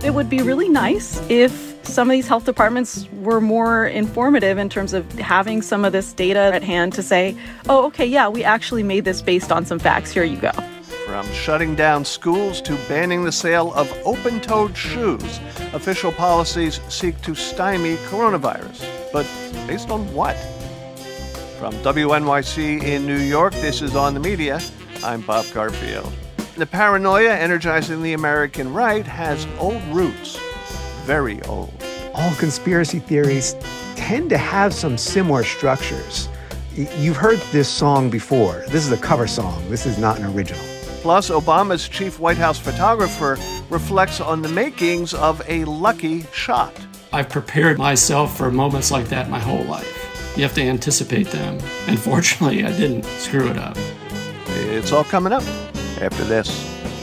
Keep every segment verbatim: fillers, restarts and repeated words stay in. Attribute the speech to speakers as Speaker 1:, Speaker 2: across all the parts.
Speaker 1: it would be really nice if some of these health departments were more informative in terms of having some of this data at hand to say, oh, okay, yeah, we actually made this based on some facts. Here you go.
Speaker 2: From shutting down schools to banning the sale of open-toed shoes, official policies seek to stymie coronavirus. But based on what? From W N Y C in New York, this is On the Media. I'm Bob Garfield. The paranoia energizing the American right has old roots. Very old.
Speaker 3: All conspiracy theories tend to have some similar structures. You've heard this song before. This is a cover song. This is not an original.
Speaker 2: Plus, Obama's chief White House photographer reflects on the makings of a lucky shot.
Speaker 4: I've prepared myself for moments like that my whole life. You have to anticipate them. And fortunately, I didn't screw it up.
Speaker 2: It's all coming up after this.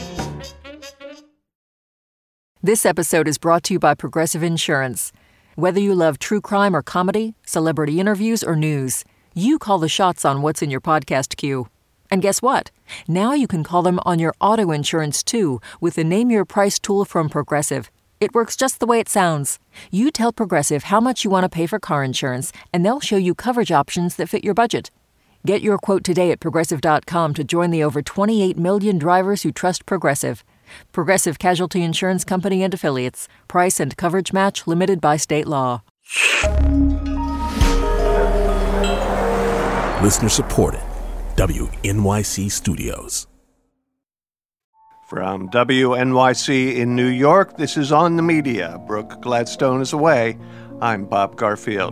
Speaker 5: This episode is brought to you by Progressive Insurance. Whether you love true crime or comedy, celebrity interviews or news, you call the shots on what's in your podcast queue. And guess what? Now you can call them on your auto insurance, too, with the Name Your Price tool from Progressive. It works just the way it sounds. You tell Progressive how much you want to pay for car insurance, and they'll show you coverage options that fit your budget. Get your quote today at Progressive dot com to join the over twenty-eight million drivers who trust Progressive. Progressive Casualty Insurance Company and Affiliates. Price and coverage match limited by state law.
Speaker 6: Listener supported. W N Y C Studios.
Speaker 2: From W N Y C in New York, this is On the Media. Brooke Gladstone is away. I'm Bob Garfield.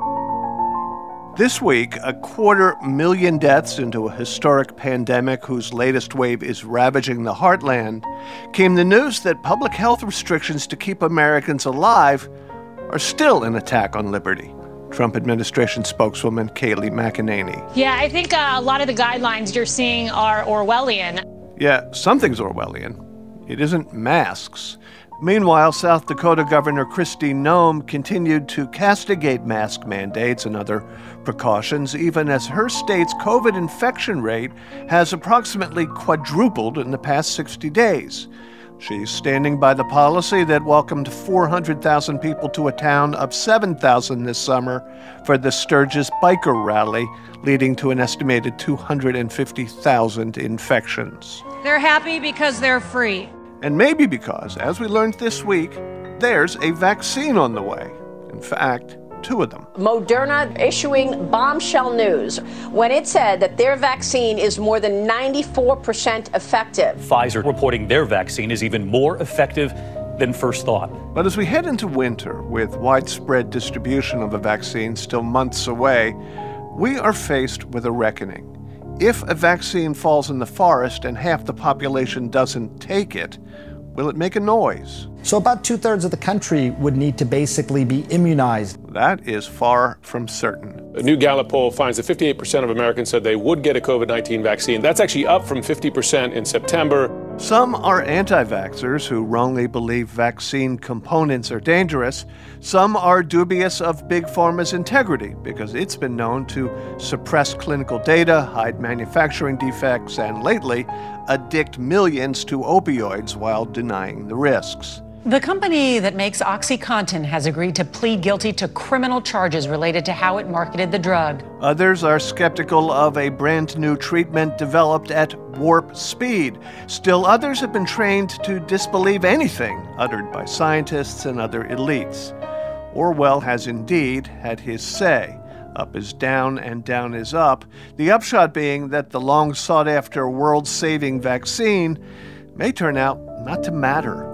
Speaker 2: This week, a quarter million deaths into a historic pandemic whose latest wave is ravaging the heartland, came the news that public health restrictions to keep Americans alive are still an attack on liberty. Trump administration spokeswoman Kayleigh McEnany.
Speaker 7: Yeah, I think uh, a lot of the guidelines you're seeing are Orwellian.
Speaker 2: Yeah, something's Orwellian. It isn't masks. Meanwhile, South Dakota Governor Kristi Noem continued to castigate mask mandates and other precautions, even as her state's COVID infection rate has approximately quadrupled in the past sixty days. She's standing by the policy that welcomed four hundred thousand people to a town of seven thousand this summer for the Sturgis Biker Rally, leading to an estimated two hundred fifty thousand infections.
Speaker 8: They're happy because they're free.
Speaker 2: And maybe because, as we learned this week, there's a vaccine on the way. In fact, two of them.
Speaker 9: Moderna issuing bombshell news when it said that their vaccine is more than ninety-four percent effective.
Speaker 10: Pfizer reporting their vaccine is even more effective than first thought.
Speaker 2: But as we head into winter, with widespread distribution of a vaccine still months away, we are faced with a reckoning. If a vaccine falls in the forest and half the population doesn't take it, will it make a noise?
Speaker 11: So about two-thirds of the country would need to basically be immunized.
Speaker 2: That is far from certain.
Speaker 12: A new Gallup poll finds that fifty-eight percent of Americans said they would get a COVID nineteen vaccine. That's actually up from fifty percent in September.
Speaker 2: Some are anti-vaxxers who wrongly believe vaccine components are dangerous. Some are dubious of Big Pharma's integrity because it's been known to suppress clinical data, hide manufacturing defects, and lately, addict millions to opioids while denying the risks.
Speaker 8: The company that makes OxyContin has agreed to plead guilty to criminal charges related to how it marketed the drug.
Speaker 2: Others are skeptical of a brand new treatment developed at warp speed. Still others have been trained to disbelieve anything uttered by scientists and other elites. Orwell has indeed had his say. Up is down and down is up. The upshot being that the long sought-after world-saving vaccine may turn out not to matter.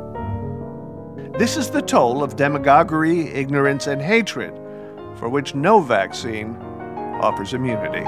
Speaker 2: This is the toll of demagoguery, ignorance, and hatred, for which no vaccine offers immunity.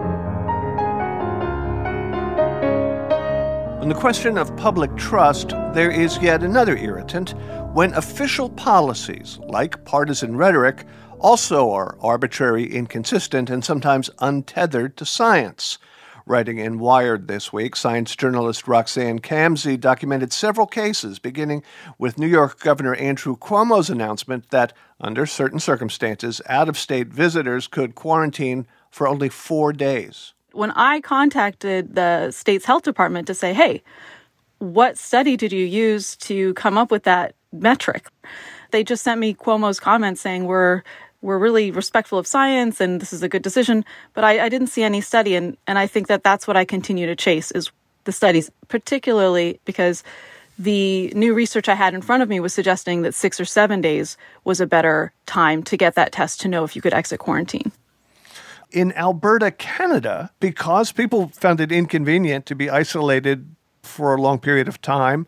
Speaker 2: On the question of public trust, there is yet another irritant when official policies, like partisan rhetoric, also are arbitrary, inconsistent, and sometimes untethered to science. Writing in Wired this week, science journalist Roxanne Kamsey documented several cases, beginning with New York Governor Andrew Cuomo's announcement that, under certain circumstances, out-of-state visitors could quarantine for only four days.
Speaker 1: When I contacted the state's health department to say, hey, what study did you use to come up with that metric. They just sent me Cuomo's comments saying we're we're really respectful of science and this is a good decision. But I, I didn't see any study. And, and I think that that's what I continue to chase is the studies, particularly because the new research I had in front of me was suggesting that six or seven days was a better time to get that test to know if you could exit quarantine.
Speaker 2: In Alberta, Canada, because people found it inconvenient to be isolated for a long period of time,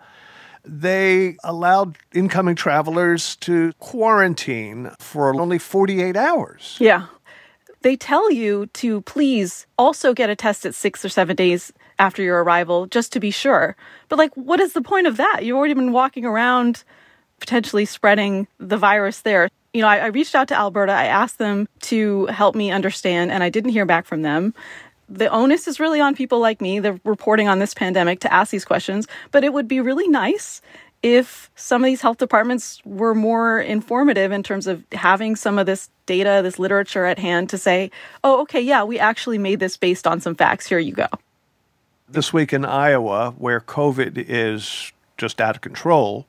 Speaker 2: they allowed incoming travelers to quarantine for only forty-eight hours.
Speaker 1: Yeah. They tell you to please also get a test at six or seven days after your arrival, just to be sure. But, like, what is the point of that? You've already been walking around potentially spreading the virus there. You know, I, I reached out to Alberta. I asked them to help me understand, and I didn't hear back from them. The onus is really on people like me, the reporting on this pandemic, to ask these questions. But it would be really nice if some of these health departments were more informative in terms of having some of this data, this literature at hand to say, oh, okay, yeah, we actually made this based on some facts. Here you go.
Speaker 2: This week in Iowa, where COVID is just out of control,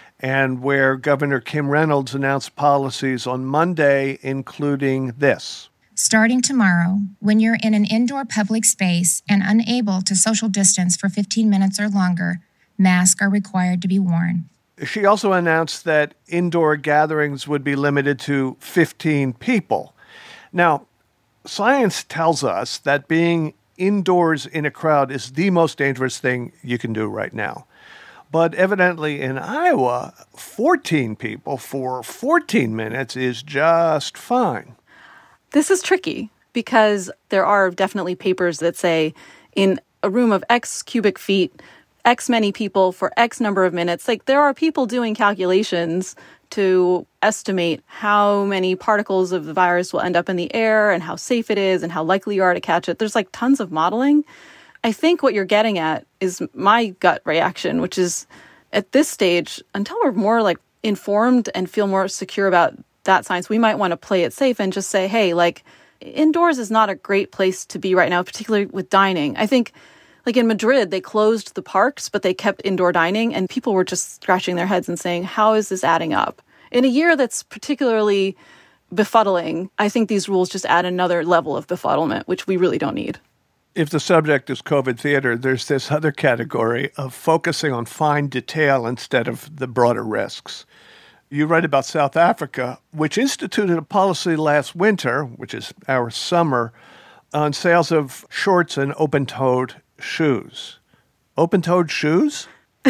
Speaker 2: and where Governor Kim Reynolds announced policies on Monday, including this.
Speaker 13: Starting tomorrow, when you're in an indoor public space and unable to social distance for fifteen minutes or longer, masks are required to be worn.
Speaker 2: She also announced that indoor gatherings would be limited to fifteen people. Now, science tells us that being indoors in a crowd is the most dangerous thing you can do right now. But evidently in Iowa, fourteen people for fourteen minutes is just fine.
Speaker 1: This is tricky because there are definitely papers that say in a room of X cubic feet, X many people for X number of minutes. Like, there are people doing calculations to estimate how many particles of the virus will end up in the air and how safe it is and how likely you are to catch it. There's like tons of modeling. I think what you're getting at is my gut reaction, which is at this stage, until we're more like informed and feel more secure about that science, we might want to play it safe and just say, hey, like, indoors is not a great place to be right now, particularly with dining. I think, like in Madrid, they closed the parks, but they kept indoor dining, and people were just scratching their heads and saying, how is this adding up? In a year that's particularly befuddling, I think these rules just add another level of befuddlement, which we really don't need.
Speaker 2: If the subject is COVID theater, there's this other category of focusing on fine detail instead of the broader risks. You write about South Africa, which instituted a policy last winter, which is our summer, on sales of shorts and open-toed shoes. Open-toed shoes?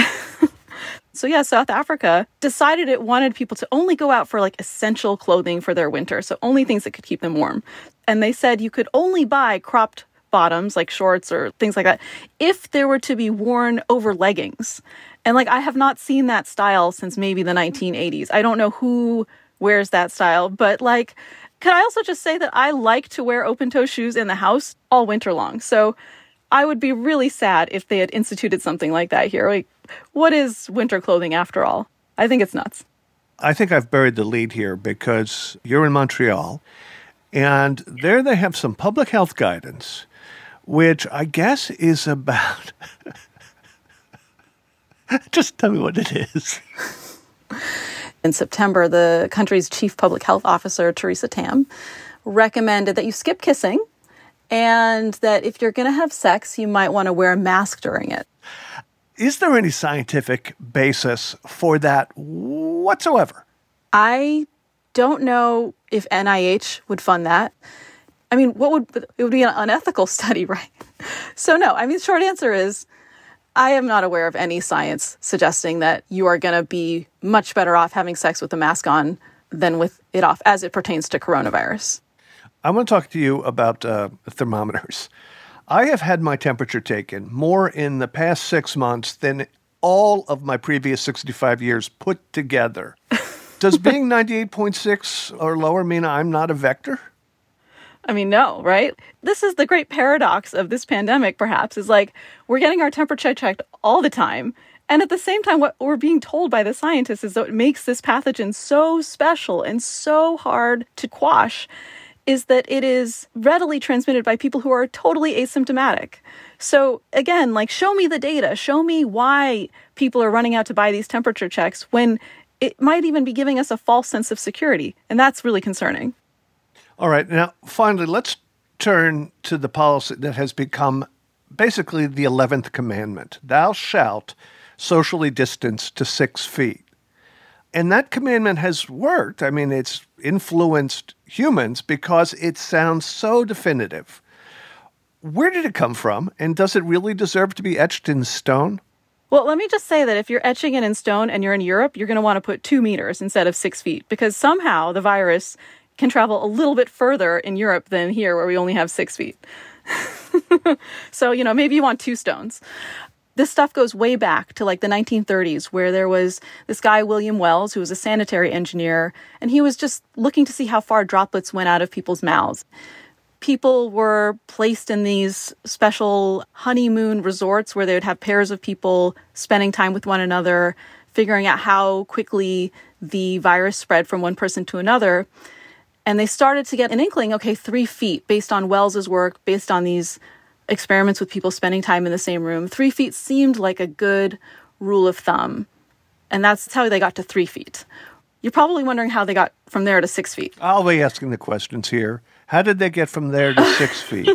Speaker 1: So yeah, South Africa decided it wanted people to only go out for like essential clothing for their winter, so only things that could keep them warm. And they said you could only buy cropped bottoms, like shorts or things like that, if they were to be worn over leggings. And like, I have not seen that style since maybe the nineteen eighties. I don't know who wears that style, but like, could I also just say that I like to wear open-toe shoes in the house all winter long. So I would be really sad if they had instituted something like that here. Like, what is winter clothing after all? I think it's nuts.
Speaker 2: I think I've buried the lead here because you're in Montreal, and there they have some public health guidance, which I guess is about... Just tell me what it is.
Speaker 1: In September, the country's chief public health officer, Theresa Tam, recommended that you skip kissing and that if you're going to have sex, you might want to wear a mask during it.
Speaker 2: Is there any scientific basis for that whatsoever?
Speaker 1: I don't know if N I H would fund that. I mean, what would it would be an unethical study, right? So no, I mean, short answer is I am not aware of any science suggesting that you are going to be much better off having sex with a mask on than with it off as it pertains to coronavirus.
Speaker 2: I want to talk to you about uh, thermometers. I have had my temperature taken more in the past six months than all of my previous sixty-five years put together. Does being ninety-eight point six or lower mean I'm not a vector?
Speaker 1: I mean, no, right? This is the great paradox of this pandemic, perhaps, is like we're getting our temperature checked all the time. And at the same time, what we're being told by the scientists is that what makes this pathogen so special and so hard to quash is that it is readily transmitted by people who are totally asymptomatic. So again, like, show me the data. Show me why people are running out to buy these temperature checks when it might even be giving us a false sense of security. And that's really concerning.
Speaker 2: All right. Now, finally, let's turn to the policy that has become basically the eleventh commandment. Thou shalt socially distance to six feet. And that commandment has worked. I mean, it's influenced humans because it sounds so definitive. Where did it come from? And does it really deserve to be etched in stone?
Speaker 1: Well, let me just say that if you're etching it in stone and you're in Europe, you're going to want to put two meters instead of six feet because somehow the virus can travel a little bit further in Europe than here where we only have six feet. So, you know, maybe you want two stones. This stuff goes way back to like the nineteen thirties where there was this guy, William Wells, who was a sanitary engineer, and he was just looking to see how far droplets went out of people's mouths. People were placed in these special honeymoon resorts where they would have pairs of people spending time with one another, figuring out how quickly the virus spread from one person to another. And they started to get an inkling, okay, three feet, based on Wells's work, based on these experiments with people spending time in the same room. Three feet seemed like a good rule of thumb. And that's how they got to three feet. You're probably wondering how they got from there to six feet.
Speaker 2: I'll be asking the questions here. How did they get from there to six feet?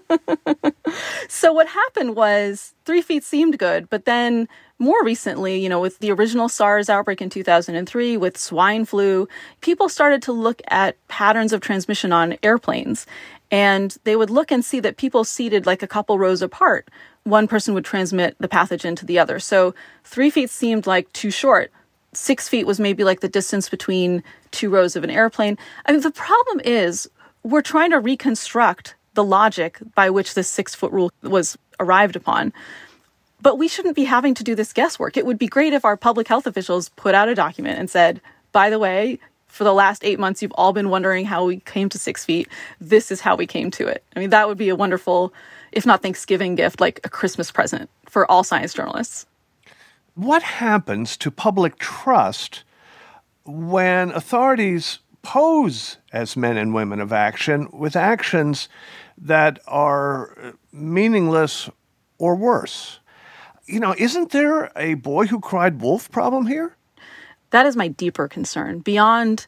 Speaker 1: So what happened was three feet seemed good, but then more recently, you know, with the original SARS outbreak in two thousand three, with swine flu, people started to look at patterns of transmission on airplanes. And they would look and see that people seated like a couple rows apart, one person would transmit the pathogen to the other. So three feet seemed like too short. Six feet was maybe like the distance between two rows of an airplane. I mean, the problem is we're trying to reconstruct the logic by which this six-foot rule was arrived upon. But we shouldn't be having to do this guesswork. It would be great if our public health officials put out a document and said, by the way, for the last eight months, you've all been wondering how we came to six feet. This is how we came to it. I mean, that would be a wonderful, if not Thanksgiving gift, like a Christmas present for all science journalists.
Speaker 2: What happens to public trust when authorities pose as men and women of action with actions that are meaningless or worse? You know, isn't there a boy who cried wolf problem here?
Speaker 1: That is my deeper concern. Beyond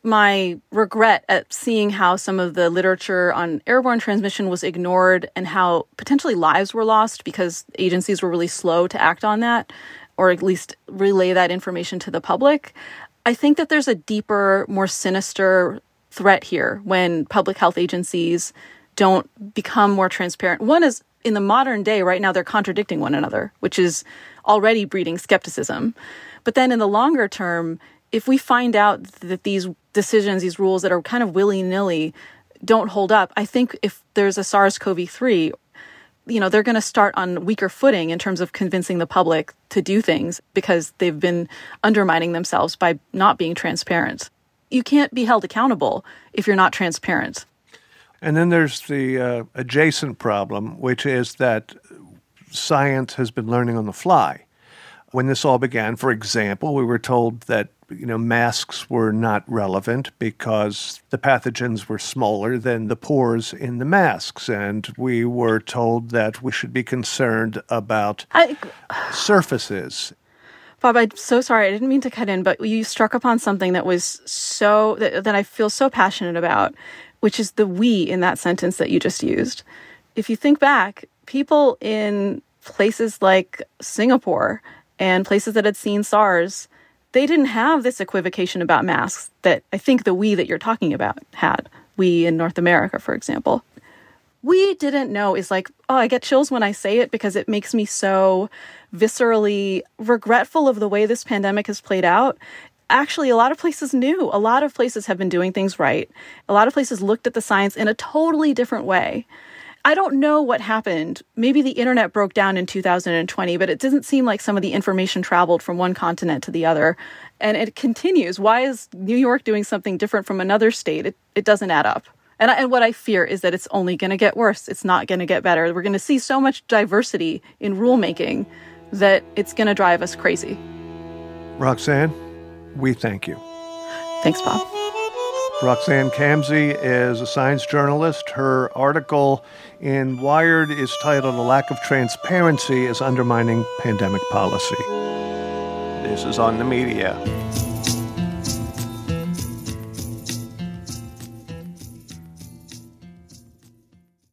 Speaker 1: my regret at seeing how some of the literature on airborne transmission was ignored and how potentially lives were lost because agencies were really slow to act on that, or at least relay that information to the public, I think that there's a deeper, more sinister threat here when public health agencies don't become more transparent. One is, in the modern day, right now, they're contradicting one another, which is already breeding skepticism. But then in the longer term, if we find out that these decisions, these rules that are kind of willy-nilly don't hold up, I think if there's a SARS-C o V three, you know, they're going to start on weaker footing in terms of convincing the public to do things because they've been undermining themselves by not being transparent. You can't be held accountable if you're not transparent.
Speaker 2: And then there's the uh, adjacent problem, which is that science has been learning on the fly. When this all began, for example, we were told that, you know, masks were not relevant because the pathogens were smaller than the pores in the masks. And we were told that we should be concerned about I, surfaces.
Speaker 1: Bob, I'm so sorry. I didn't mean to cut in, but you struck upon something that was so, that, that I feel so passionate about, which is the we in that sentence that you just used. If you think back, people in places like Singapore and places that had seen SARS, they didn't have this equivocation about masks that I think the we that you're talking about had. We in North America, for example. We didn't know is like, oh, I get chills when I say it because it makes me so viscerally regretful of the way this pandemic has played out. Actually, a lot of places knew. A lot of places have been doing things right. A lot of places looked at the science in a totally different way. I don't know what happened. Maybe the internet broke down in two thousand twenty, but it doesn't seem like some of the information traveled from one continent to the other. And it continues. Why is New York doing something different from another state? It, it doesn't add up. And, I, and what I fear is that it's only going to get worse. It's not going to get better. We're going to see so much diversity in rulemaking that it's going to drive us crazy.
Speaker 2: Roxanne, we thank you.
Speaker 1: Thanks, Bob.
Speaker 2: Roxanne Kamsey is a science journalist. Her article in Wired is titled "A Lack of Transparency is Undermining Pandemic Policy." This is On the Media.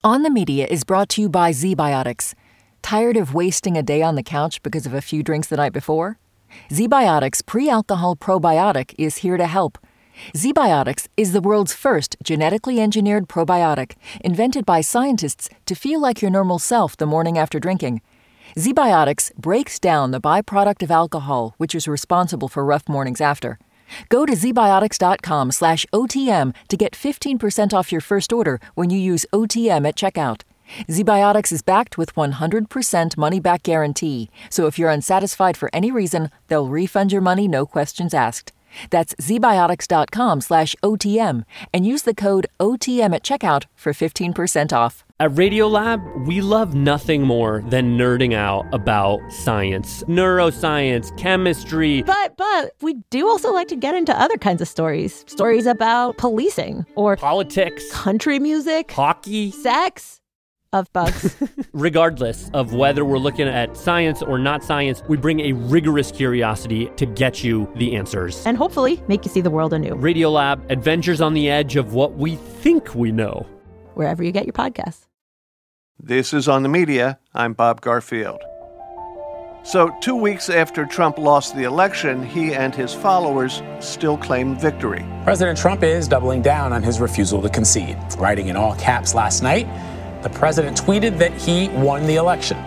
Speaker 5: On the Media is brought to you by ZBiotics. Tired of wasting a day on the couch because of a few drinks the night before? ZBiotics Pre-Alcohol Probiotic is here to help. ZBiotics is the world's first genetically engineered probiotic, invented by scientists to feel like your normal self the morning after drinking. ZBiotics breaks down the byproduct of alcohol, which is responsible for rough mornings after. Go to zbiotics.com slash OTM to get fifteen percent off your first order when you use O T M at checkout. ZBiotics is backed with one hundred percent money-back guarantee, so if you're unsatisfied for any reason, they'll refund your money, no questions asked. That's zbiotics.com slash OTM and use the code O T M at checkout for fifteen percent off.
Speaker 14: At Radiolab, we love nothing more than nerding out about science, neuroscience, chemistry.
Speaker 15: But, but we do also like to get into other kinds of stories. Stories about policing or
Speaker 14: politics,
Speaker 15: country music,
Speaker 14: hockey,
Speaker 15: sex. Of bugs.
Speaker 14: Regardless of whether we're looking at science or not science, we bring a rigorous curiosity to get you the answers.
Speaker 15: And hopefully make you see the world anew.
Speaker 14: Radiolab, adventures on the edge of what we think we know.
Speaker 15: Wherever you get your podcasts.
Speaker 2: This is On the Media. I'm Bob Garfield. So, two weeks after Trump lost the election, he and his followers still claim victory.
Speaker 16: President Trump is doubling down on his refusal to concede. Writing in all caps last night, the president tweeted that he won the election.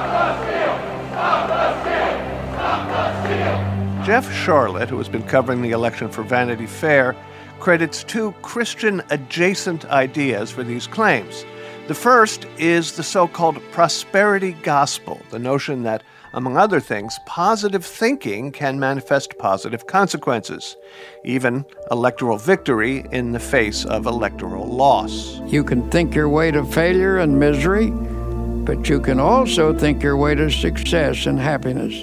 Speaker 2: Jeff Sharlet, who has been covering the election for Vanity Fair, credits two Christian-adjacent ideas for these claims. The first is the so-called prosperity gospel, the notion that, among other things, positive thinking can manifest positive consequences, even electoral victory in the face of electoral loss.
Speaker 17: You can think your way to failure and misery, but you can also think your way to success and happiness.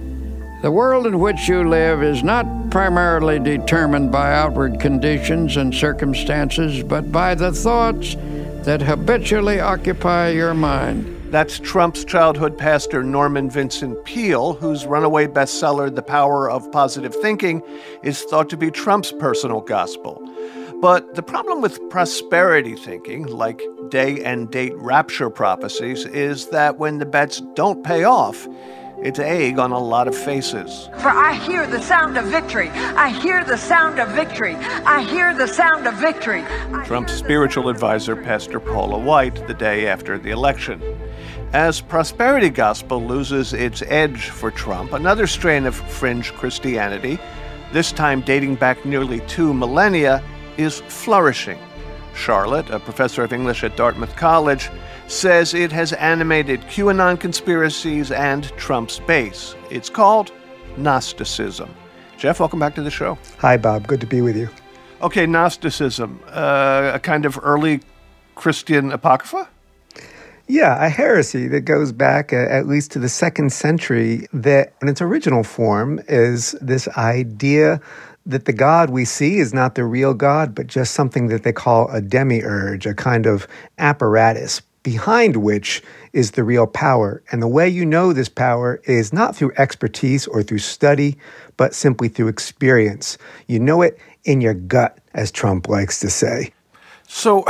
Speaker 17: The world in which you live is not primarily determined by outward conditions and circumstances, but by the thoughts that habitually occupy your mind.
Speaker 2: That's Trump's childhood pastor Norman Vincent Peale, whose runaway bestseller, The Power of Positive Thinking, is thought to be Trump's personal gospel. But the problem with prosperity thinking, like day and date rapture prophecies, is that when the bets don't pay off, it's egg on a lot of faces.
Speaker 18: For I hear the sound of victory. I hear the sound of victory. I hear the sound of victory.
Speaker 2: Trump's spiritual advisor, Pastor Paula White, the day after the election. As prosperity gospel loses its edge for Trump, another strain of fringe Christianity, this time dating back nearly two millennia, is flourishing. Sharlet, a professor of English at Dartmouth College, says it has animated QAnon conspiracies and Trump's base. It's called Gnosticism. Jeff, welcome back to the show.
Speaker 3: Hi, Bob. Good to be with you.
Speaker 2: Okay, Gnosticism, uh, a kind of early Christian apocrypha?
Speaker 3: Yeah, a heresy that goes back uh, at least to the second century that in its original form is this idea that the God we see is not the real God, but just something that they call a demiurge, a kind of apparatus behind which is the real power. And the way you know this power is not through expertise or through study, but simply through experience. You know it in your gut, as Trump likes to say.
Speaker 2: So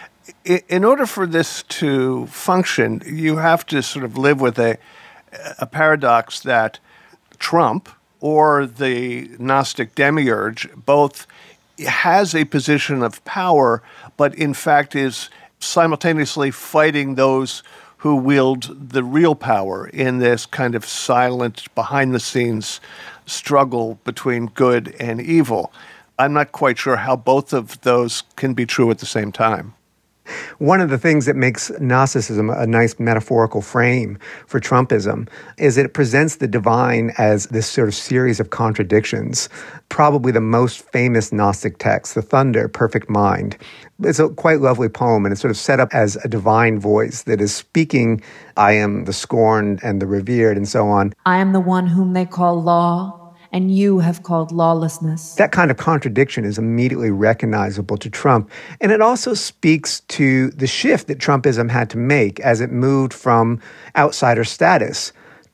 Speaker 2: in order for this to function, you have to sort of live with a, a paradox that Trump or the Gnostic demiurge both has a position of power, but in fact is simultaneously fighting those who wield the real power in this kind of silent, behind-the-scenes struggle between good and evil. I'm not quite sure how both of those can be true at the same time.
Speaker 3: One of the things that makes Gnosticism a nice metaphorical frame for Trumpism is that it presents the divine as this sort of series of contradictions. Probably the most famous Gnostic text, The Thunder, Perfect Mind. It's a quite lovely poem, and it's sort of set up as a divine voice that is speaking, I am the scorned and the revered, and so on.
Speaker 19: I am the one whom they call law, and you have called lawlessness.
Speaker 3: That kind of contradiction is immediately recognizable to Trump. And it also speaks to the shift that Trumpism had to make as it moved from outsider status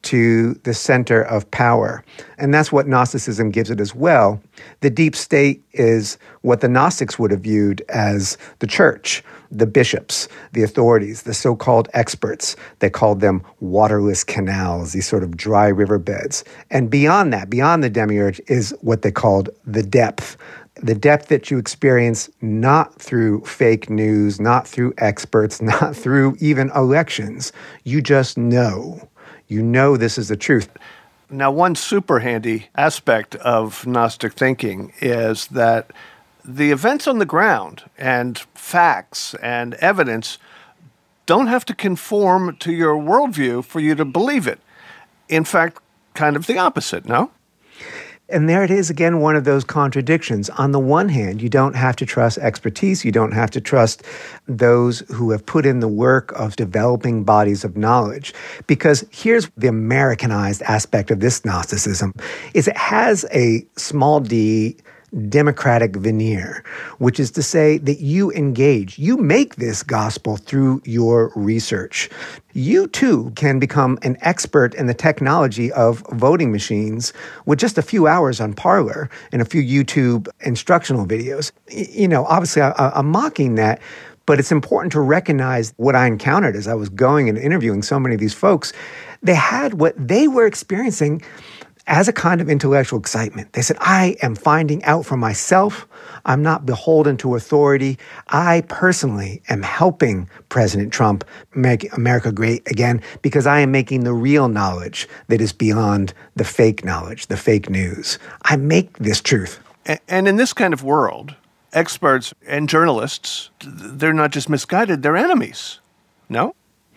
Speaker 3: to the center of power. And that's what Gnosticism gives it as well. The deep state is what the Gnostics would have viewed as the church, the bishops, the authorities, the so-called experts. They called them waterless canals, these sort of dry riverbeds. And beyond that, beyond the demiurge, is what they called the depth. The depth that you experience not through fake news, not through experts, not through even elections. You just know. You know this is the truth.
Speaker 2: Now, one super handy aspect of Gnostic thinking is that the events on the ground and facts and evidence don't have to conform to your worldview for you to believe it. In fact, kind of the opposite, no?
Speaker 3: And there it is again, one of those contradictions. On the one hand, you don't have to trust expertise. You don't have to trust those who have put in the work of developing bodies of knowledge. Because here's the Americanized aspect of this Gnosticism, is it has a small d democratic veneer, which is to say that you engage, you make this gospel through your research. You too can become an expert in the technology of voting machines with just a few hours on Parler and a few YouTube instructional videos. You know, obviously I, I'm mocking that, but it's important to recognize what I encountered as I was going and interviewing so many of these folks. They had what they were experiencing as a kind of intellectual excitement. They said, I am finding out for myself. I'm not beholden to authority. I personally am helping President Trump make America great again because I am making the real knowledge that is beyond the fake knowledge, the fake news. I make this truth.
Speaker 2: And in this kind of world, experts and journalists, they're not just misguided, they're enemies. No?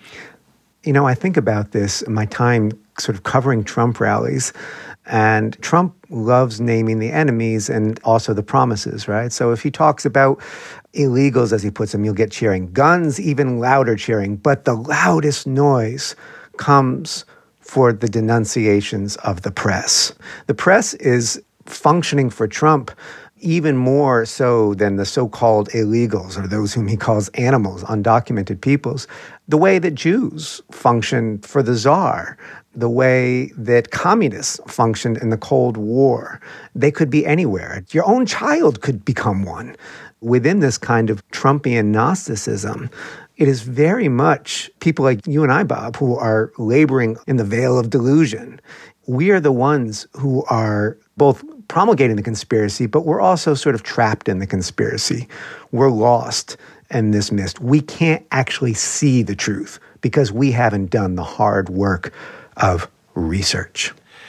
Speaker 3: You know, I think about this in my time sort of covering Trump rallies, and Trump loves naming the enemies and also the promises, right? So if he talks about illegals, as he puts them, you'll get cheering. Guns, even louder cheering. But the loudest noise comes for the denunciations of the press. The press is functioning for Trump even more so than the so-called illegals, or those whom he calls animals, undocumented peoples, the way that Jews function for the Tsar, the way that communists functioned in the Cold War. They could be anywhere. Your own child could become one. Within this kind of Trumpian Gnosticism, it is very much people like you and I, Bob, who are laboring in the veil of delusion. We are the ones who are both promulgating the conspiracy, but we're also sort of trapped in the conspiracy. We're lost in this mist. We can't actually see the truth because we haven't done the hard work of research.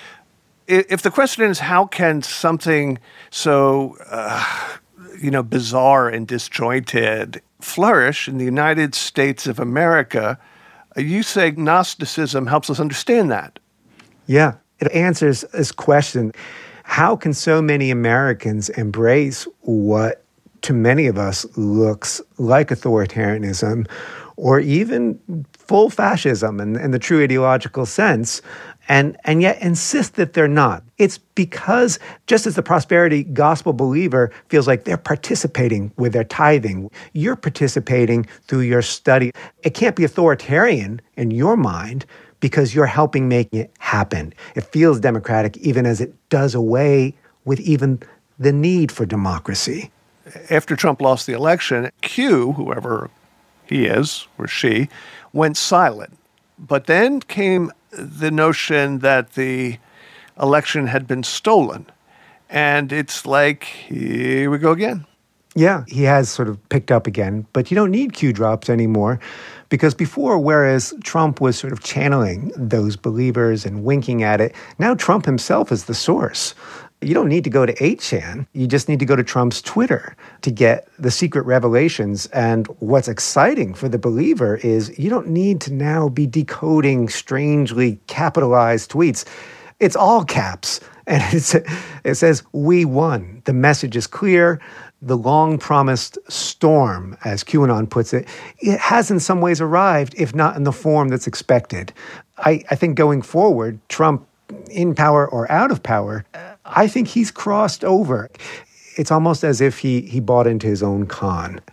Speaker 2: If the question is, how can something so, uh, you know, bizarre and disjointed flourish in the United States of America, you say Gnosticism helps us understand that.
Speaker 3: Yeah, it answers this question. How can so many Americans embrace what to many of us looks like authoritarianism or even full fascism in, in the true ideological sense, and, and yet insist that they're not? It's because just as the prosperity gospel believer feels like they're participating with their tithing, you're participating through your study. It can't be authoritarian in your mind because you're helping make it happen. It feels democratic even as it does away with even the need for democracy.
Speaker 2: After Trump lost the election, Q, whoever he is or she, went silent. But then came the notion that the election had been stolen. And it's like, here we go again.
Speaker 3: Yeah, he has sort of picked up again, but you don't need Q drops anymore because before, whereas Trump was sort of channeling those believers and winking at it, now Trump himself is the source. You don't need to go to eight chan. You just need to go to Trump's Twitter to get the secret revelations. And what's exciting for the believer is you don't need to now be decoding strangely capitalized tweets. It's all caps. And it's, it says, we won. The message is clear. The long-promised storm, as QAnon puts it, it has in some ways arrived, if not in the form that's expected. I, I think going forward, Trump, in power or out of power, I think he's crossed over. It's almost as if he, he bought into his own con.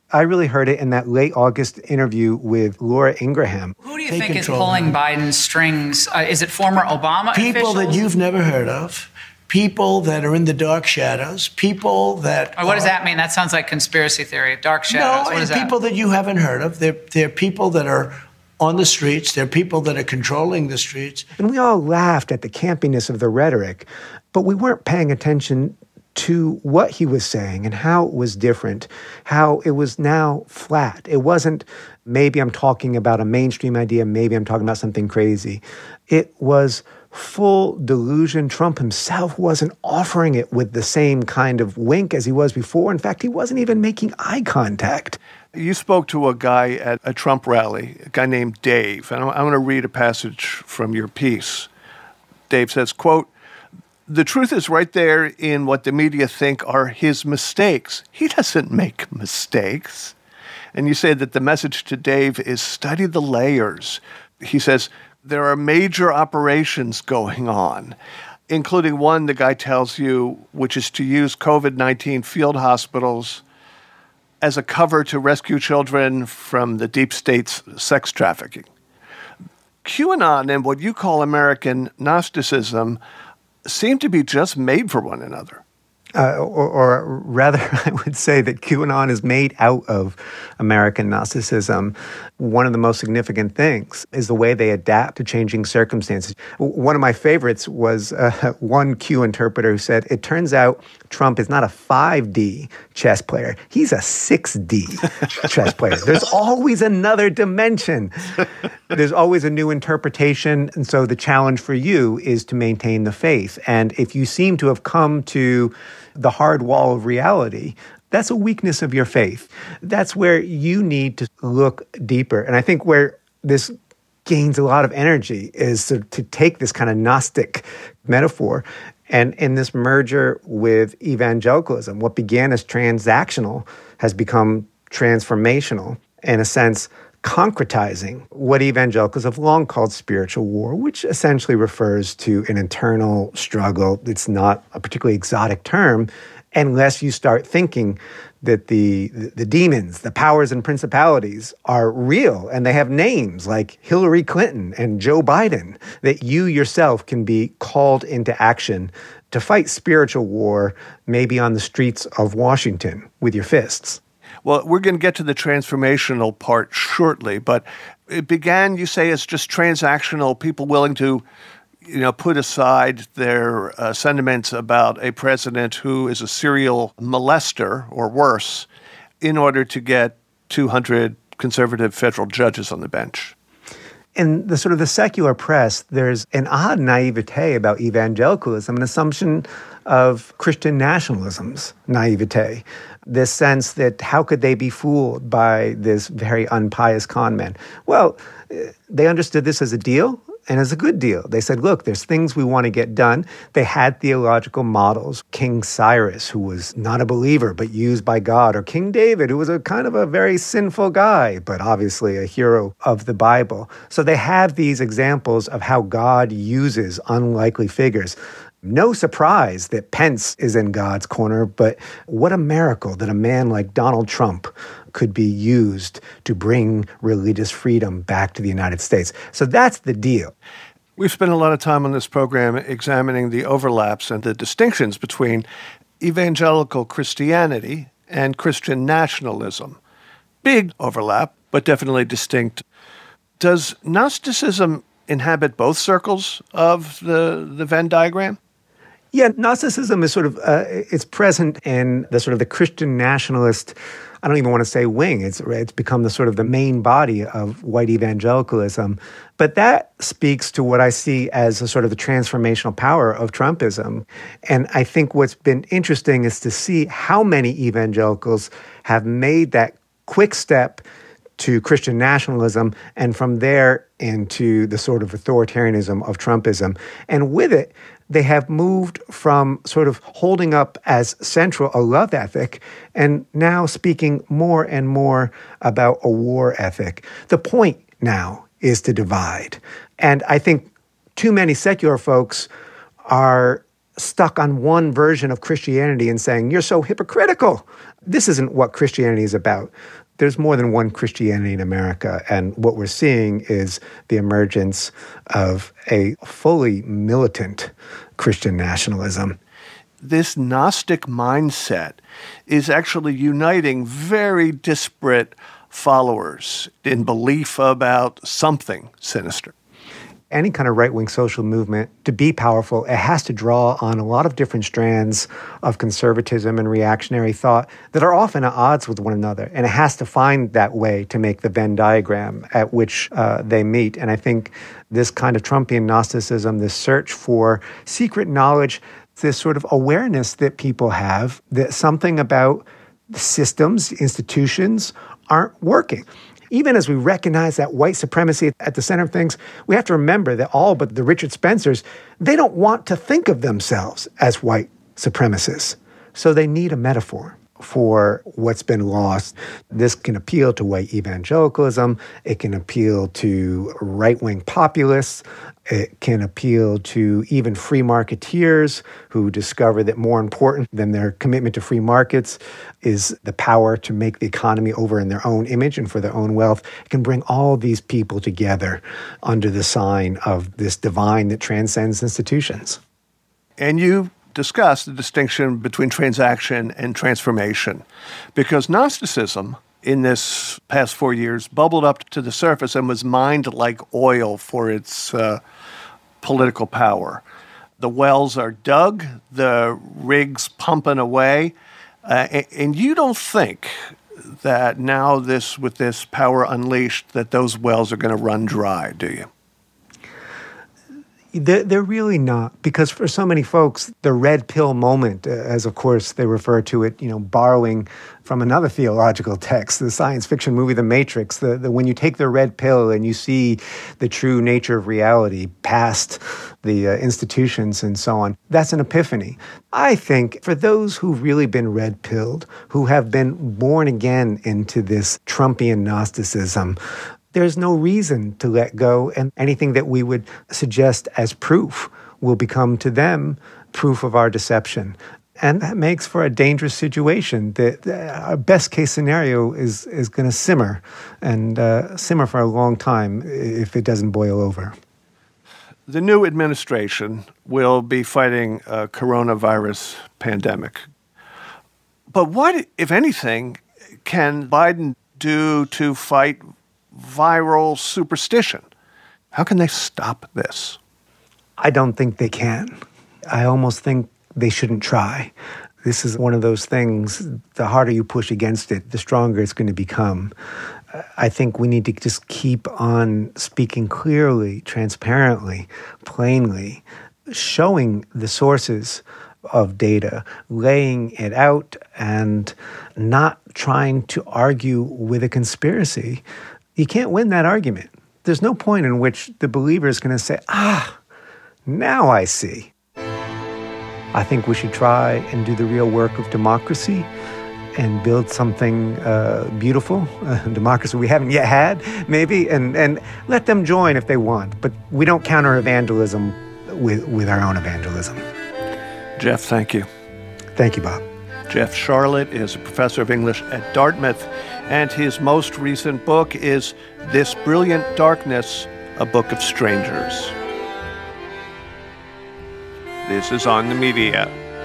Speaker 3: I really heard it in that late August interview with Laura Ingraham.
Speaker 20: Who do you think is pulling Biden's strings? Uh, is it former Obama
Speaker 21: People
Speaker 20: officials?
Speaker 21: that you've never heard of, people that are in the dark shadows, people that
Speaker 20: Or what
Speaker 21: are,
Speaker 20: does that mean? That sounds like conspiracy theory. Dark shadows.
Speaker 21: No,
Speaker 20: what is
Speaker 21: and people
Speaker 20: that?
Speaker 21: that you haven't heard of. They're, they're people that are on the streets. They're people that are controlling the streets.
Speaker 3: And we all laughed at the campiness of the rhetoric, but we weren't paying attention to what he was saying and how it was different, how it was now flat. It wasn't, maybe I'm talking about a mainstream idea, maybe I'm talking about something crazy. It was full delusion. Trump himself wasn't offering it with the same kind of wink as he was before. In fact, he wasn't even making eye contact.
Speaker 2: You spoke to a guy at a Trump rally, a guy named Dave, and I'm going to read a passage from your piece. Dave says, quote, "The truth is right there in what the media think are his mistakes. He doesn't make mistakes." And you say that the message to Dave is study the layers. He says, there are major operations going on, including one the guy tells you, which is to use COVID nineteen field hospitals as a cover to rescue children from the deep state's sex trafficking. QAnon and what you call American Gnosticism seem to be just made for one another.
Speaker 3: Uh, or, or rather, I would say that QAnon is made out of American Gnosticism. One of the most significant things is the way they adapt to changing circumstances. One of my favorites was uh, one Q interpreter who said, it turns out Trump is not a five D chess player. He's a six D chess player. There's always another dimension. There's always a new interpretation. And so the challenge for you is to maintain the faith. And if you seem to have come to the hard wall of reality, that's a weakness of your faith. That's where you need to look deeper. And I think where this gains a lot of energy is to, to take this kind of Gnostic metaphor and in this merger with evangelicalism. What began as transactional has become transformational, in a sense, concretizing what evangelicals have long called spiritual war, which essentially refers to an internal struggle. It's not a particularly exotic term unless you start thinking that the, the, the demons, the powers and principalities are real and they have names like Hillary Clinton and Joe Biden, that you yourself can be called into action to fight spiritual war, maybe on the streets of Washington with your fists.
Speaker 2: Well, we're going to get to the transformational part shortly, but it began, you say, as just transactional, people willing to, you know, put aside their uh, sentiments about a president who is a serial molester or worse in order to get two hundred conservative federal judges on the bench.
Speaker 3: In the sort of the secular press, there's an odd naivete about evangelicalism, an assumption of Christian nationalism's naivete. This sense that how could they be fooled by this very unpious con man? Well, they understood this as a deal and as a good deal. They said, look, there's things we want to get done. They had theological models. King Cyrus, who was not a believer but used by God, or King David, who was a kind of a very sinful guy, but obviously a hero of the Bible. So they have these examples of how God uses unlikely figures. No surprise that Pence is in God's corner, but what a miracle that a man like Donald Trump could be used to bring religious freedom back to the United States. So that's the deal.
Speaker 2: We've spent a lot of time on this program examining the overlaps and the distinctions between evangelical Christianity and Christian nationalism. Big overlap, but definitely distinct. Does Gnosticism inhabit both circles of the, the Venn diagram?
Speaker 3: Yeah, Gnosticism is sort of, uh, it's present in the sort of the Christian nationalist, I don't even want to say wing. It's it's become the sort of the main body of white evangelicalism. But that speaks to what I see as a sort of the transformational power of Trumpism. And I think what's been interesting is to see how many evangelicals have made that quick step to Christian nationalism, and from there into the sort of authoritarianism of Trumpism. And with it, they have moved from sort of holding up as central a love ethic and now speaking more and more about a war ethic. The point now is to divide. And I think too many secular folks are stuck on one version of Christianity and saying, you're so hypocritical. This isn't what Christianity is about. There's more than one Christianity in America, and what we're seeing is the emergence of a fully militant Christian nationalism.
Speaker 2: This Gnostic mindset is actually uniting very disparate followers in belief about something sinister.
Speaker 3: Any kind of right-wing social movement, to be powerful, it has to draw on a lot of different strands of conservatism and reactionary thought that are often at odds with one another. And it has to find that way to make the Venn diagram at which uh, they meet. And I think this kind of Trumpian Gnosticism, this search for secret knowledge, this sort of awareness that people have that something about the systems, institutions aren't working. Even as we recognize that white supremacy at the center of things, we have to remember that all but the Richard Spencers, they don't want to think of themselves as white supremacists. So they need a metaphor for what's been lost. This can appeal to white evangelicalism. It can appeal to right-wing populists. It can appeal to even free marketeers who discover that more important than their commitment to free markets is the power to make the economy over in their own image and for their own wealth. It can bring all these people together under the sign of this divine that transcends institutions.
Speaker 2: And you discuss the distinction between transaction and transformation, because Gnosticism in this past four years bubbled up to the surface and was mined like oil for its uh, political power. The wells are dug, the rigs pumping away, uh, and, and you don't think that now this with this power unleashed that those wells are going to run dry, do you?
Speaker 3: They're, they're really not, because for so many folks, the red pill moment, as of course they refer to it, you know, borrowing from another theological text, the science fiction movie The Matrix, the, the when you take the red pill and you see the true nature of reality past the uh, institutions and so on, that's an epiphany. I think for those who've really been red-pilled, who have been born again into this Trumpian Gnosticism, there's no reason to let go, and anything that we would suggest as proof will become to them proof of our deception. And that makes for a dangerous situation. The, our best case scenario is, is going to simmer, and uh, simmer for a long time if it doesn't boil over.
Speaker 2: The new administration will be fighting a coronavirus pandemic. But what, if anything, can Biden do to fight viral superstition? How can they stop this?
Speaker 3: I don't think they can. I almost think they shouldn't try. This is one of those things, the harder you push against it, the stronger it's going to become. I think we need to just keep on speaking clearly, transparently, plainly, showing the sources of data, laying it out, and not trying to argue with a conspiracy. You can't win that argument. There's no point in which the believer is going to say, ah, now I see. I think we should try and do the real work of democracy and build something uh, beautiful, uh, democracy we haven't yet had, maybe, and, and let them join if they want. But we don't counter evangelism with, with our own evangelism.
Speaker 2: Jeff, thank you.
Speaker 3: Thank you, Bob.
Speaker 2: Jeff Sharlet is a professor of English at Dartmouth, and his most recent book is This Brilliant Darkness, A Book of Strangers. This is On the Media.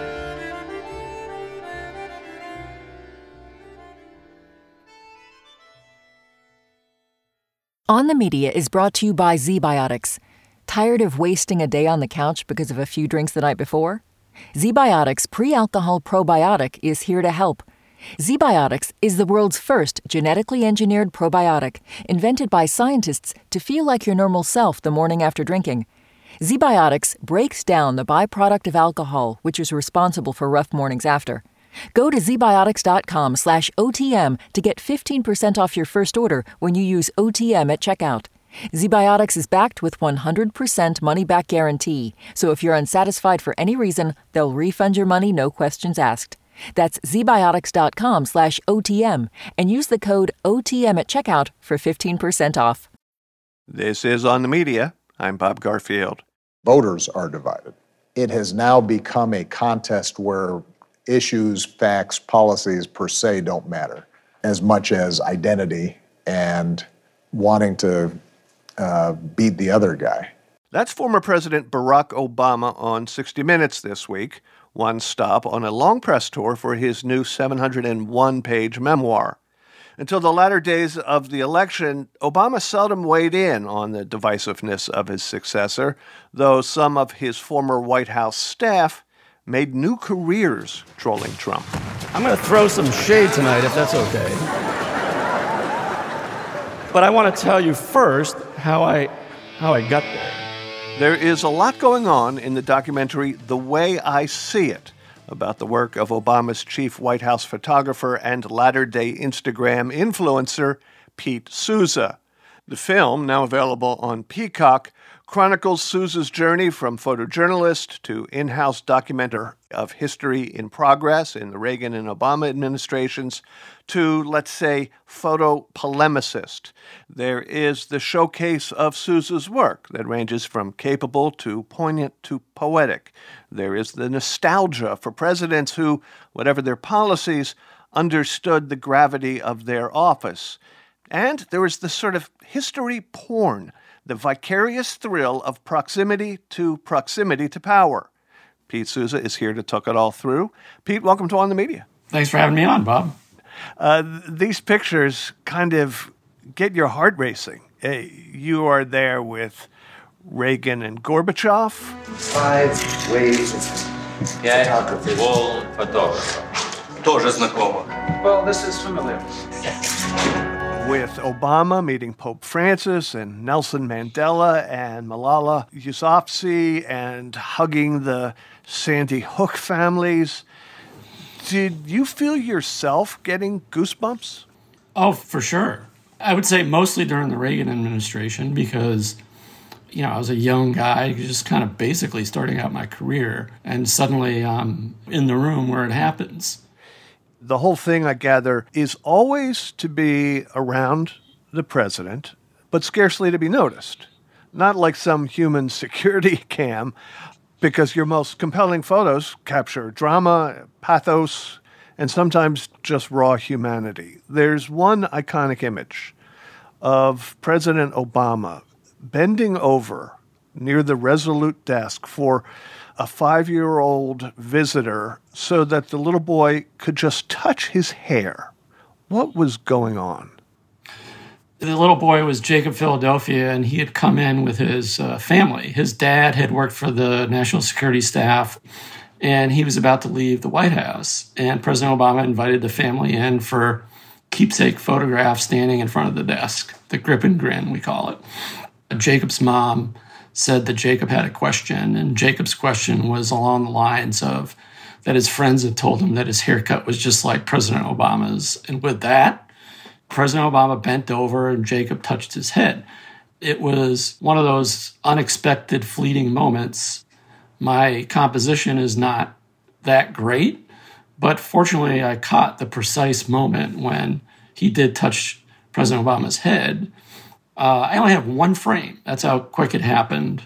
Speaker 5: On the Media is brought to you by ZBiotics. Tired of wasting a day on the couch because of a few drinks the night before? ZBiotics Pre-Alcohol Probiotic is here to help. ZBiotics is the world's first genetically engineered probiotic, invented by scientists to feel like your normal self the morning after drinking. ZBiotics breaks down the byproduct of alcohol, which is responsible for rough mornings after. Go to zbiotics.com slash OTM to get fifteen percent off your first order when you use O T M at checkout. ZBiotics is backed with one hundred percent money-back guarantee, so if you're unsatisfied for any reason, they'll refund your money, no questions asked. That's zbiotics.com slash OTM and use the code O T M at checkout for fifteen percent off.
Speaker 2: This is On the Media. I'm Bob Garfield.
Speaker 4: Voters are divided. it has now become a contest where issues, facts, policies per se don't matter as much as identity and wanting to uh, beat the other guy.
Speaker 2: That's former President Barack Obama on sixty minutes this week, one stop on a long press tour for his new seven hundred one page memoir. Until the latter days of the election, Obama seldom weighed in on the divisiveness of his successor, though some of his former White House staff made new careers trolling Trump.
Speaker 22: I'm going to throw some shade tonight, if that's okay. But I want to tell you first how I, how I got there.
Speaker 2: There is a lot going on in the documentary The Way I See It, about the work of Obama's chief White House photographer and latter-day Instagram influencer, Pete Souza. The film, now available on Peacock, chronicles Souza's journey from photojournalist to in-house documenter of history in progress in the Reagan and Obama administrations to, let's say, photo polemicist. There is the showcase of Souza's work that ranges from capable to poignant to poetic. There is the nostalgia for presidents who, whatever their policies, understood the gravity of their office. And there is the sort of history porn, the vicarious thrill of proximity to proximity to power. Pete Souza is here to talk it all through. Pete, welcome to On the Media.
Speaker 22: Thanks for having me on, Bob.
Speaker 2: Uh, th- these pictures kind of get your heart racing. Uh, you are there with Reagan and Gorbachev.
Speaker 23: Five ways of photography.
Speaker 24: Wall photographer. Тоже знакомо.
Speaker 23: Well, this is familiar.
Speaker 2: With Obama meeting Pope Francis and Nelson Mandela and Malala Yousafzai and hugging the Sandy Hook families. Did you feel yourself getting goosebumps?
Speaker 22: Oh, for sure. I would say mostly during the Reagan administration because, you know, I was a young guy just kind of basically starting out my career, and suddenly I'm in the room where it happens.
Speaker 2: The whole thing, I gather, is always to be around the president, but scarcely to be noticed. Not like some human security cam, because your most compelling photos capture drama, pathos, and sometimes just raw humanity. There's one iconic image of President Obama bending over near the Resolute desk for a five-year-old visitor so that the little boy could just touch his hair. What was going on?
Speaker 22: The little boy was Jacob Philadelphia, and he had come in with his uh, family. His dad had worked for the National Security Staff, and he was about to leave the White House. And President Obama invited the family in for keepsake photographs standing in front of the desk, the grip and grin, we call it. Jacob's mom said that Jacob had a question, and Jacob's question was along the lines of that his friends had told him that his haircut was just like President Obama's. And with that, President Obama bent over and Jacob touched his head. It was one of those unexpected, fleeting moments. My composition is not that great, but fortunately I caught the precise moment when he did touch President Obama's head. Uh, I only have one frame. That's how quick it happened.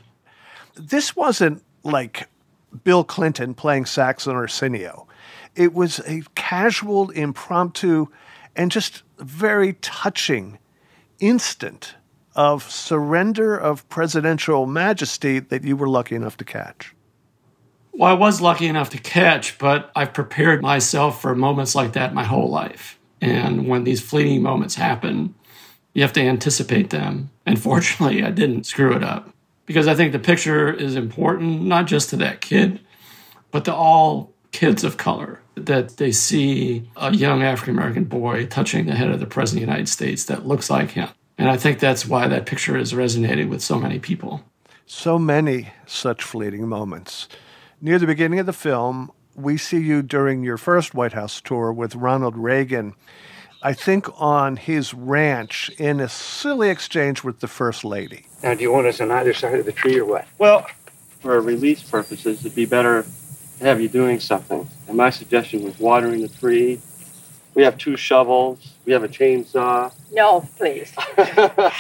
Speaker 2: This wasn't like Bill Clinton playing sax on Arsenio. It was a casual, impromptu, and just very touching instant of surrender of presidential majesty that you were lucky enough to catch.
Speaker 22: Well, I was lucky enough to catch, but I've prepared myself for moments like that my whole life. And when these fleeting moments happen, you have to anticipate them. And fortunately, I didn't screw it up. Because I think the picture is important, not just to that kid, but to all kids of color, that they see a young African-American boy touching the head of the President of the United States that looks like him. And I think that's why that picture has resonated with so many people.
Speaker 2: So many such fleeting moments. Near the beginning of the film, we see you during your first White House tour with Ronald Reagan, I think on his ranch in a silly exchange with the First Lady.
Speaker 25: Now, do you want us on either side of the tree or what?
Speaker 26: Well, for release purposes, it'd be better to have you doing something. And my suggestion was watering the tree. We have two shovels. We have a chainsaw.
Speaker 27: No, please.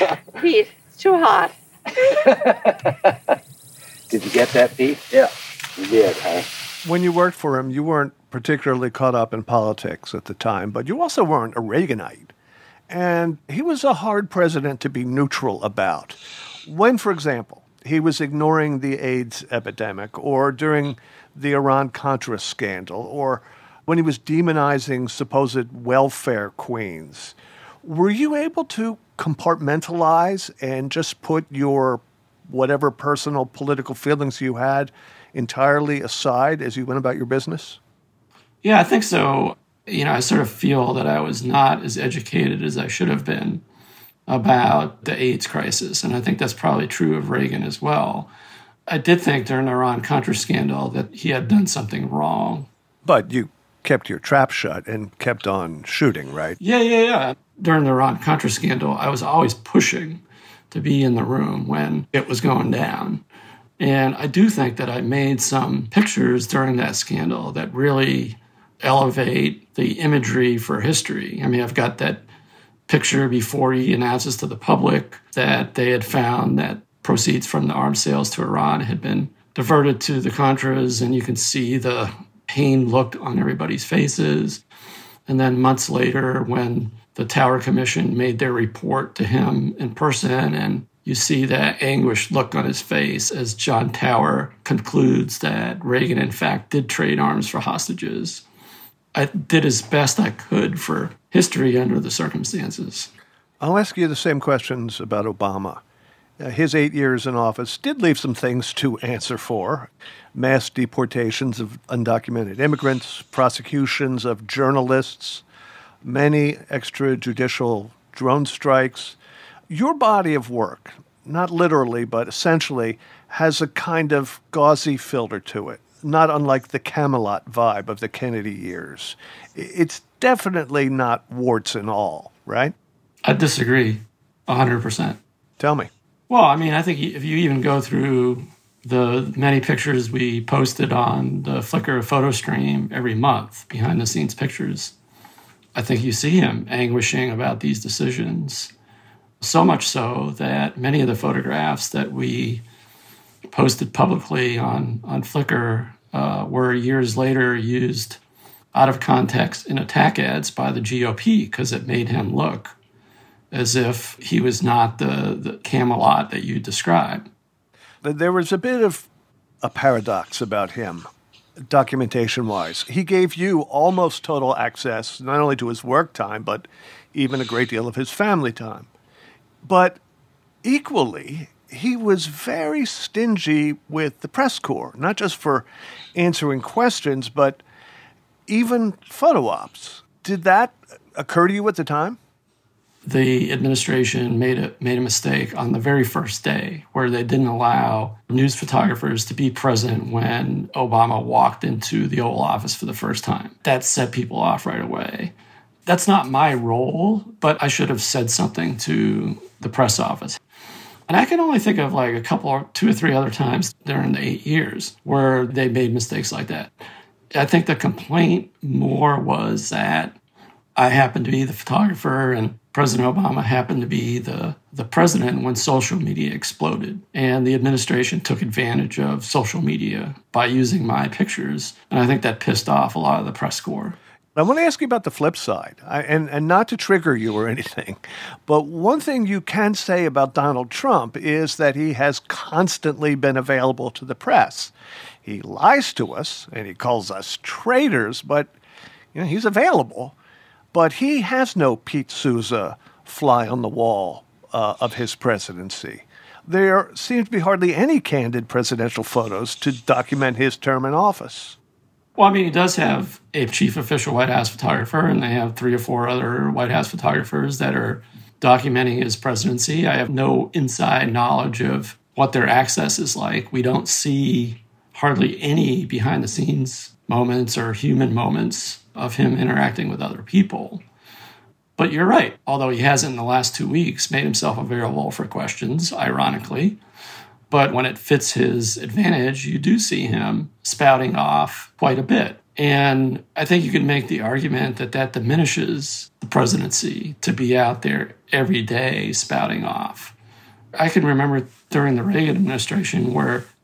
Speaker 27: Pete, it's too hot.
Speaker 25: Did you get that, Pete?
Speaker 26: Yeah.
Speaker 23: You did, huh?
Speaker 2: When you worked for him, you weren't particularly caught up in politics at the time, but you also weren't a Reaganite. And he was a hard president to be neutral about. When, for example, he was ignoring the AIDS epidemic, or during the Iran-Contra scandal, or when he was demonizing supposed welfare queens, were you able to compartmentalize and just put your whatever personal political feelings you had entirely aside as you went about your business?
Speaker 22: Yeah, I think so. You know, I sort of feel that I was not as educated as I should have been about the AIDS crisis, and I think that's probably true of Reagan as well. I did think during the Iran-Contra scandal that he had done something wrong.
Speaker 2: But you kept your trap shut and kept on shooting, right?
Speaker 22: Yeah, yeah, yeah. During the Iran-Contra scandal, I was always pushing to be in the room when it was going down. And I do think that I made some pictures during that scandal that really elevate the imagery for history. I mean, I've got that picture before he announces to the public that they had found that proceeds from the arms sales to Iran had been diverted to the Contras, and you can see the pain look on everybody's faces. And then months later, when the Tower Commission made their report to him in person, and you see that anguished look on his face as John Tower concludes that Reagan, in fact, did trade arms for hostages. I did as best I could for history under the circumstances.
Speaker 2: I'll ask you the same questions about Obama. Uh, his eight years in office did leave some things to answer for. Mass deportations of undocumented immigrants, prosecutions of journalists, many extrajudicial drone strikes. Your body of work, not literally, but essentially, has a kind of gauzy filter to it, not unlike the Camelot vibe of the Kennedy years. It's definitely not warts and all, right?
Speaker 22: I disagree one hundred percent.
Speaker 2: Tell me.
Speaker 22: Well, I mean, I think if you even go through the many pictures we posted on the Flickr photo stream every month, behind-the-scenes pictures, I think you see him anguishing about these decisions. So much so that many of the photographs that we posted publicly on, on Flickr uh, were years later used out of context in attack ads by the G O P because it made him look as if he was not the, the Camelot that you described.
Speaker 2: There was a bit of a paradox about him, documentation-wise. He gave you almost total access, not only to his work time, but even a great deal of his family time. But equally, he was very stingy with the press corps, not just for answering questions, but even photo ops. Did that occur to you at the time?
Speaker 22: The administration made a made a mistake on the very first day where they didn't allow news photographers to be present when Obama walked into the Oval Office for the first time. That set people off right away. That's not my role, but I should have said something to the press office. And I can only think of like a couple or two or three other times during the eight years where they made mistakes like that. I think the complaint more was that I happened to be the photographer and President Obama happened to be the, the president when social media exploded. And the administration took advantage of social media by using my pictures. And I think that pissed off a lot of the press corps.
Speaker 2: I want to ask you about the flip side, I, and, and not to trigger you or anything, but one thing you can say about Donald Trump is that he has constantly been available to the press. He lies to us, and he calls us traitors, but you know, he's available. But he has no Pete Souza fly on the wall uh, of his presidency. There seems to be hardly any candid presidential photos to document his term in office.
Speaker 22: Well, I mean, he does have a chief official White House photographer, and they have three or four other White House photographers that are documenting his presidency. I have no inside knowledge of what their access is like. We don't see hardly any behind-the-scenes moments or human moments of him interacting with other people. But you're right. Although he hasn't in the last two weeks made himself available for questions, ironically. But when it fits his advantage, you do see him spouting off quite a bit. And I think you can make the argument that that diminishes the presidency to be out there every day spouting off. I can remember during the Reagan administration where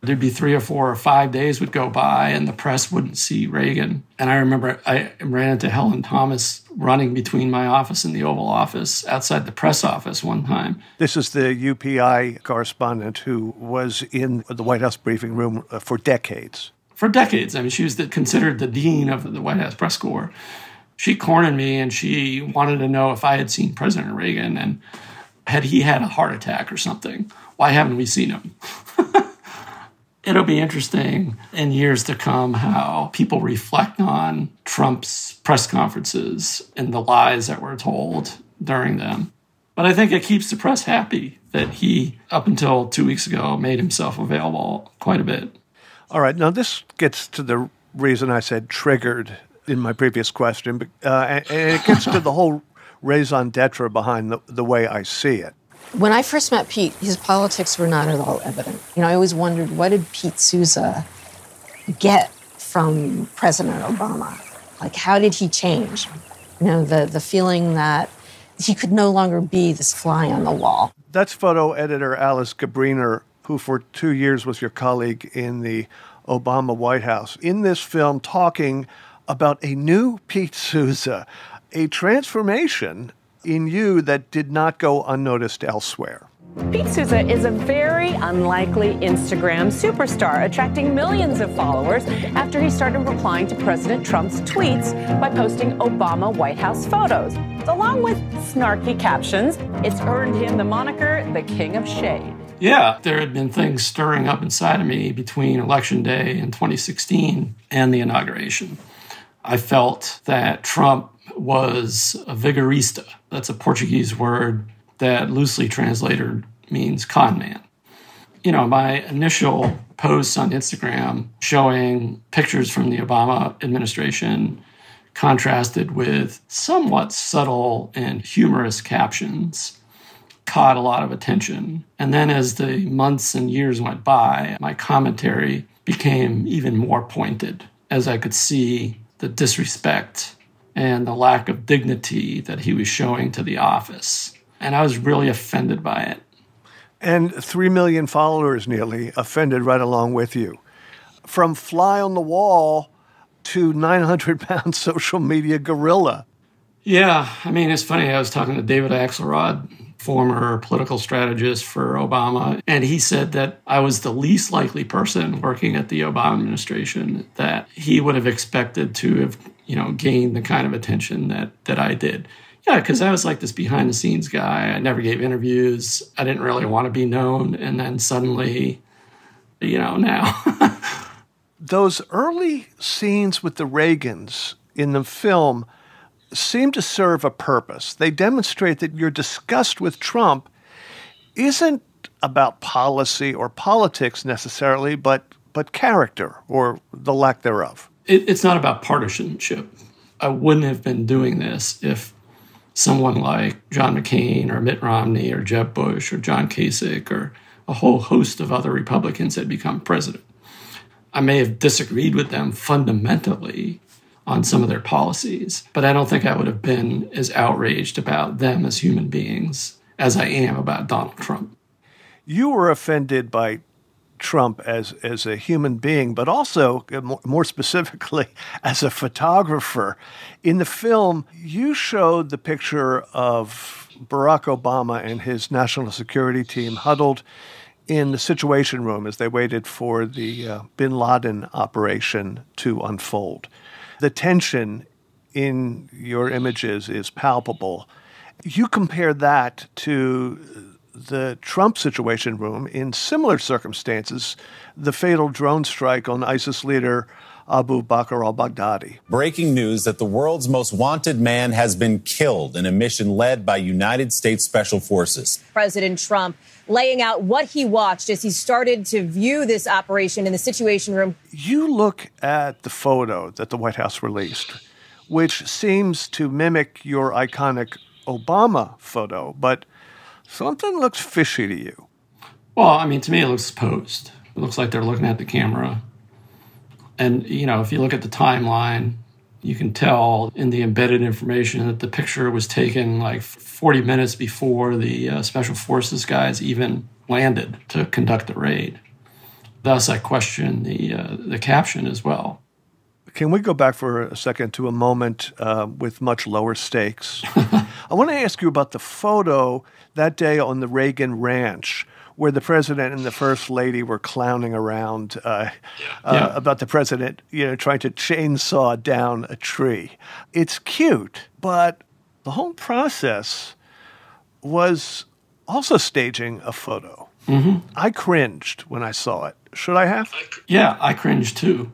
Speaker 22: There'd be three or four or five days would go by and the press wouldn't see Reagan. And I remember I ran into Helen Thomas running between my office and the Oval Office outside the press office one time.
Speaker 2: This is the U P I correspondent who was in the White House briefing room for decades.
Speaker 22: For decades. I mean, she was the, considered the dean of the White House press corps. She cornered me and she wanted to know if I had seen President Reagan and had he had a heart attack or something. Why haven't we seen him? It'll be interesting in years to come how people reflect on Trump's press conferences and the lies that were told during them. But I think it keeps the press happy that he, up until two weeks ago, made himself available quite a bit.
Speaker 2: All right. Now, this gets to the reason I said triggered in my previous question, uh, and, and it gets to the whole raison d'etre behind the, the way I see it.
Speaker 6: When I first met Pete, his politics were not at all evident. You know, I always wondered, what did Pete Souza get from President Obama? Like, how did he change? You know, the, the feeling that he could no longer be this fly on the wall.
Speaker 2: That's photo editor Alice Gabriner, who for two years was your colleague in the Obama White House, in this film talking about a new Pete Souza, a transformation in you that did not go unnoticed elsewhere.
Speaker 7: Pete Souza is a very unlikely Instagram superstar, attracting millions of followers after he started replying to President Trump's tweets by posting Obama White House photos. Along with snarky captions, it's earned him the moniker the King of Shade.
Speaker 22: Yeah, there had been things stirring up inside of me between Election Day in twenty sixteen and the inauguration. I felt that Trump was a vigorista. That's a Portuguese word that loosely translated means con man. You know, my initial posts on Instagram showing pictures from the Obama administration contrasted with somewhat subtle and humorous captions caught a lot of attention. And then as the months and years went by, my commentary became even more pointed as I could see the disrespect and the lack of dignity that he was showing to the office. And I was really offended by it.
Speaker 2: And three million followers nearly offended right along with you. From fly on the wall to nine hundred pound social media gorilla.
Speaker 22: Yeah, I mean, it's funny. I was talking to David Axelrod, former political strategist for Obama, and he said that I was the least likely person working at the Obama administration that he would have expected to have, you know, gained the kind of attention that that I did. Yeah, because I was like this behind-the-scenes guy. I never gave interviews. I didn't really want to be known. And then suddenly, you know, now.
Speaker 2: Those early scenes with the Reagans in the film seem to serve a purpose. They demonstrate that your disgust with Trump isn't about policy or politics necessarily, but but character or the lack thereof.
Speaker 22: It, it's not about partisanship. I wouldn't have been doing this if someone like John McCain or Mitt Romney or Jeb Bush or John Kasich or a whole host of other Republicans had become president. I may have disagreed with them fundamentally on some of their policies, but I don't think I would have been as outraged about them as human beings as I am about Donald Trump.
Speaker 2: You were offended by Trump as, as a human being, but also, more specifically, as a photographer. In the film, you showed the picture of Barack Obama and his national security team huddled in the Situation Room as they waited for the uh, bin Laden operation to unfold. The tension in your images is palpable. You compare that to the Trump Situation Room in similar circumstances, the fatal drone strike on ISIS leader Abu Bakr al-Baghdadi.
Speaker 9: Breaking news that the world's most wanted man has been killed in a mission led by United States Special Forces.
Speaker 10: President Trump laying out what he watched as he started to view this operation in the Situation Room.
Speaker 2: You look at the photo that the White House released, which seems to mimic your iconic Obama photo, but something looks fishy to you.
Speaker 22: Well, I mean, to me, it looks posed. It looks like they're looking at the camera. And, you know, if you look at the timeline, you can tell in the embedded information that the picture was taken like forty minutes before the uh, Special Forces guys even landed to conduct the raid. Thus, I question the uh, the caption as well.
Speaker 2: Can we go back for a second to a moment uh, with much lower stakes? I want to ask you about the photo that day on the Reagan Ranch, where the president and the first lady were clowning around uh, uh,
Speaker 22: Yeah.
Speaker 2: about the president, you know, trying to chainsaw down a tree. It's cute, but the whole process was also staging a photo.
Speaker 22: Mm-hmm.
Speaker 2: I cringed when I saw it. Should I have?
Speaker 22: Yeah, I cringed too.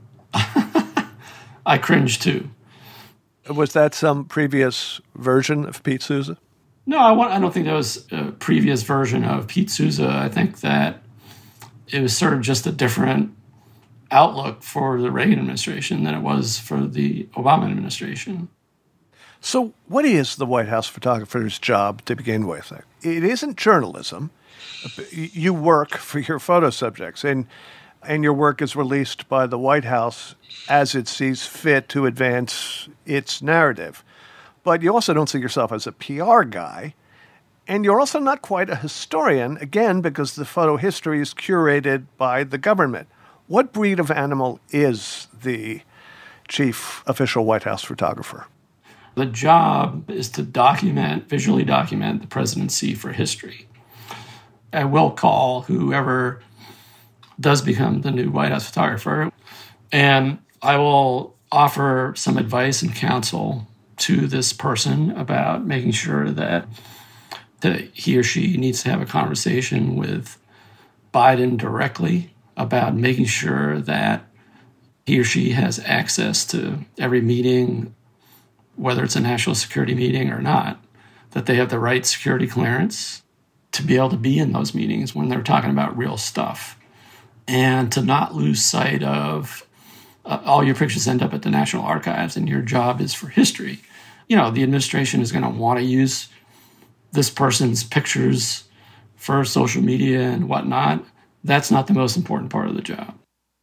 Speaker 22: I cringed too.
Speaker 2: Was that some previous version of Pete Souza?
Speaker 22: No, I, want, I don't think that was a previous version of Pete Souza. I think that it was sort of just a different outlook for the Reagan administration than it was for the Obama administration.
Speaker 2: So what is the White House photographer's job to begin with? It isn't journalism. You work for your photo subjects, and and your work is released by the White House as it sees fit to advance its narrative. But you also don't see yourself as a P R guy, and you're also not quite a historian, again, because the photo history is curated by the government. What breed of animal is the chief official White House photographer?
Speaker 22: The job is to document, visually document the presidency for history. I will call whoever does become the new White House photographer, and I will offer some advice and counsel to this person about making sure that, that he or she needs to have a conversation with Biden directly about making sure that he or she has access to every meeting, whether it's a national security meeting or not, that they have the right security clearance to be able to be in those meetings when they're talking about real stuff, and to not lose sight of uh, all your pictures end up at the National Archives and your job is for history. You know, the administration is going to want to use this person's pictures for social media and whatnot. That's not the most important part of the job.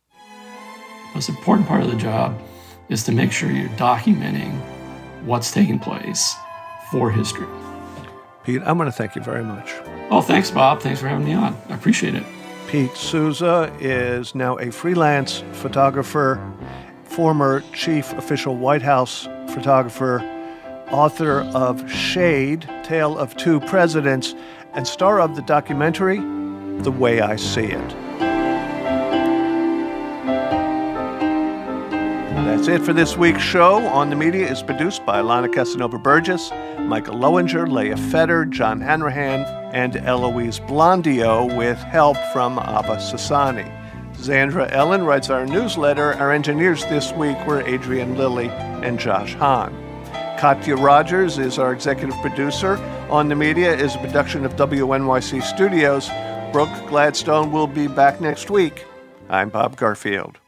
Speaker 22: The most important part of the job is to make sure you're documenting what's taking place for history.
Speaker 2: Pete, I want to thank you very much.
Speaker 22: Oh, thanks, Bob. Thanks for having me on. I appreciate it.
Speaker 2: Pete Souza is now a freelance photographer, former chief official White House photographer, author of Shade, Tale of Two Presidents, and star of the documentary, The Way I See It. That's it for this week's show. On the Media is produced by Alana Casanova-Burgess, Michael Lowinger, Leah Fetter, John Hanrahan, and Eloise Blondio, with help from Abba Sassani. Zandra Ellen writes our newsletter. Our engineers this week were Adrian Lilly and Josh Hahn. Katya Rogers is our executive producer. On the Media is a production of W N Y C Studios. Brooke Gladstone will be back next week. I'm Bob Garfield.